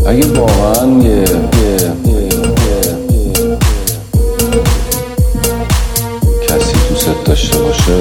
اگه واقعا کسی دوست داشته باشه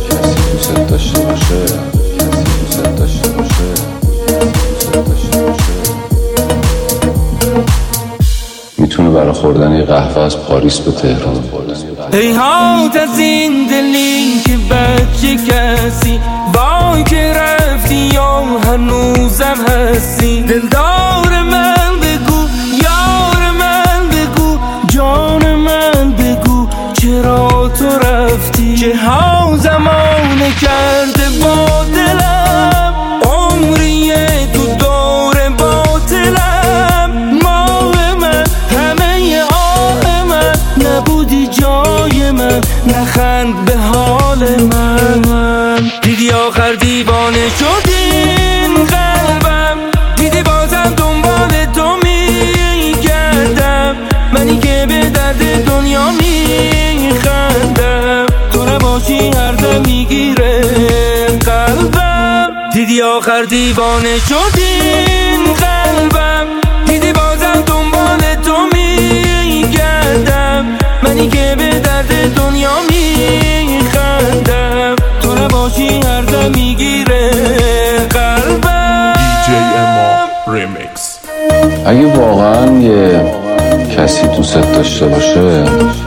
میتونه برای خوردن یه قهوه از پاریس به تهران هیهات از این دلی که بچه کسی وای که رفتی یا هنوزم هستی. دلدار من بگو، یار من بگو، جان من بگو چرا تو رفتی. چه ها زمانه کرده با دلم، عمریه تو دور باطلم. ماه من، همه آه من، نبودی جای من، نخند به حال من. دیدی آخر دیوانه شدین قلبم، دیدی بازم دنبال تو میگردم. منی که به درد دنیا میخندم، تو نباشی هر دم میگیره قلبم. دیدی آخر دیوانه شدین قلبم، دیدی بازم دنبال تو میگردم. منی که به درد دنیا میخندم، تو نباشی هر دم میگیره قلبم. DJ اما ریمیکس. اگه واقعا کسی دوست داشته باشه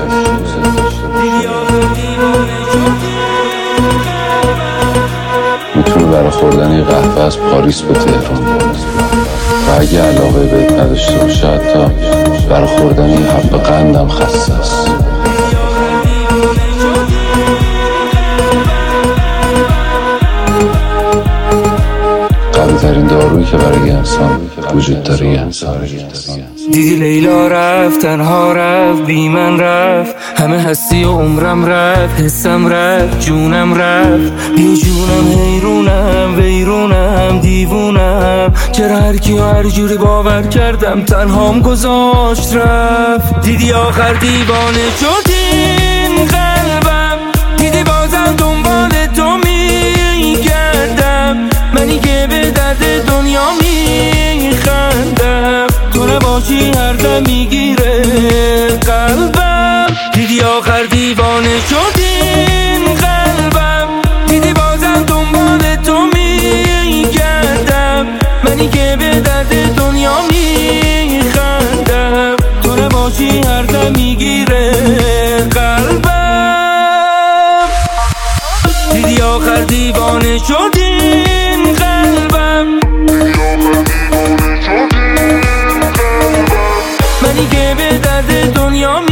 میتونه برای خوردن یه قهوه از پاریس به تهران و اگه علاقه بهت نداشته باشه حتی برای خوردن یه حب قندم خسته است. قوی ترین دارویی که برای انسان وجود داره یه انسان. دیدی لیلا رفت، تنها رفت، بی من رفت. همه هستی و عمرم رفت، حسم رفت، جونم رفت. بی جونم حیرونم، ویرونم، دیوونم. چرا هر کی و هر جوری باور کردم تنهام گذاشت رفت. دیدی آخر دیوانه شدین قلبم، دیدی بازم دنبال تو میگردم. منی که به درد دنیا میخندم، تو نباشی هر دم میگیره قلبم. دیدی آخر دیوانه شدین قلبم، دیدی بازم دنبال تو میگردم. منی که به درد دنیا میخندم، تو نباشی هر دم میگیره قلبم. دیدی آخر دیوانه شدین قلبم، منی که به درد دنیا